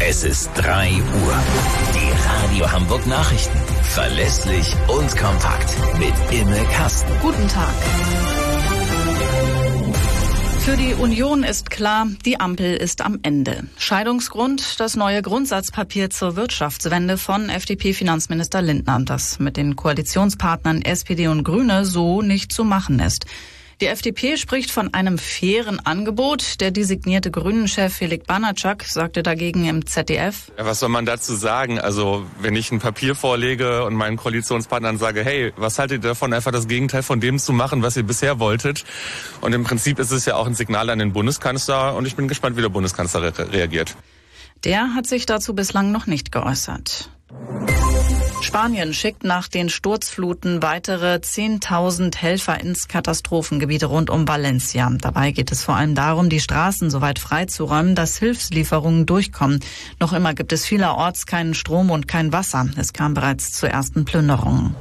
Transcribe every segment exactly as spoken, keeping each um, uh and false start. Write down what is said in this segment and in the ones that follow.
Es ist drei Uhr. Die Radio Hamburg Nachrichten. Verlässlich und kompakt. Mit Imme Kasten. Guten Tag. Für die Union ist klar, die Ampel ist am Ende. Scheidungsgrund das neue Grundsatzpapier zur Wirtschaftswende von F D P-Finanzminister Lindner, das mit den Koalitionspartnern S P D und Grüne so nicht zu machen ist. Die F D P spricht von einem fairen Angebot. Der designierte Grünen-Chef Felix Banatschak sagte dagegen im Z D F: Ja, was soll man dazu sagen? Also wenn ich ein Papier vorlege und meinen Koalitionspartnern sage, hey, was haltet ihr davon, einfach das Gegenteil von dem zu machen, was ihr bisher wolltet? Und im Prinzip ist es ja auch ein Signal an den Bundeskanzler und ich bin gespannt, wie der Bundeskanzler re- reagiert. Der hat sich dazu bislang noch nicht geäußert. Spanien schickt nach den Sturzfluten weitere zehntausend Helfer ins Katastrophengebiet rund um Valencia. Dabei geht es vor allem darum, die Straßen so weit freizuräumen, dass Hilfslieferungen durchkommen. Noch immer gibt es vielerorts keinen Strom und kein Wasser. Es kam bereits zu ersten Plünderungen.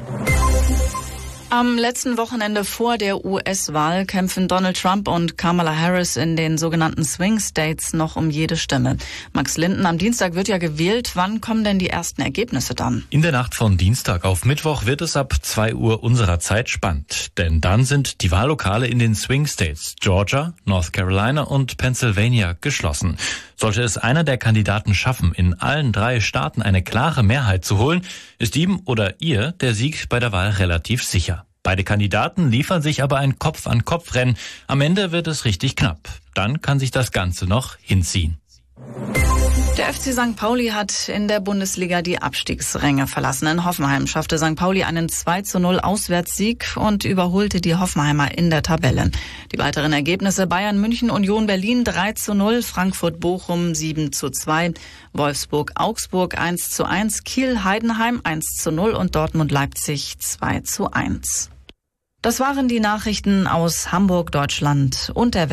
Am letzten Wochenende vor der U S-Wahl kämpfen Donald Trump und Kamala Harris in den sogenannten Swing States noch um jede Stimme. Max Linden, am Dienstag wird ja gewählt. Wann kommen denn die ersten Ergebnisse dann? In der Nacht von Dienstag auf Mittwoch wird es ab zwei Uhr unserer Zeit spannend. Denn dann sind die Wahllokale in den Swing States Georgia, North Carolina und Pennsylvania geschlossen. Sollte es einer der Kandidaten schaffen, in allen drei Staaten eine klare Mehrheit zu holen, ist ihm oder ihr der Sieg bei der Wahl relativ sicher. Beide Kandidaten liefern sich aber ein Kopf-an-Kopf-Rennen. Am Ende wird es richtig knapp. Dann kann sich das Ganze noch hinziehen. Der F C Sankt Pauli hat in der Bundesliga die Abstiegsränge verlassen. In Hoffenheim schaffte Sankt Pauli einen zwei zu null Auswärtssieg und überholte die Hoffenheimer in der Tabelle. Die weiteren Ergebnisse: Bayern München Union Berlin drei zu null, Frankfurt Bochum sieben zu zwei, Wolfsburg Augsburg eins zu eins, Kiel Heidenheim eins zu null und Dortmund Leipzig zwei zu eins. Das waren die Nachrichten aus Hamburg, Deutschland und der Welt.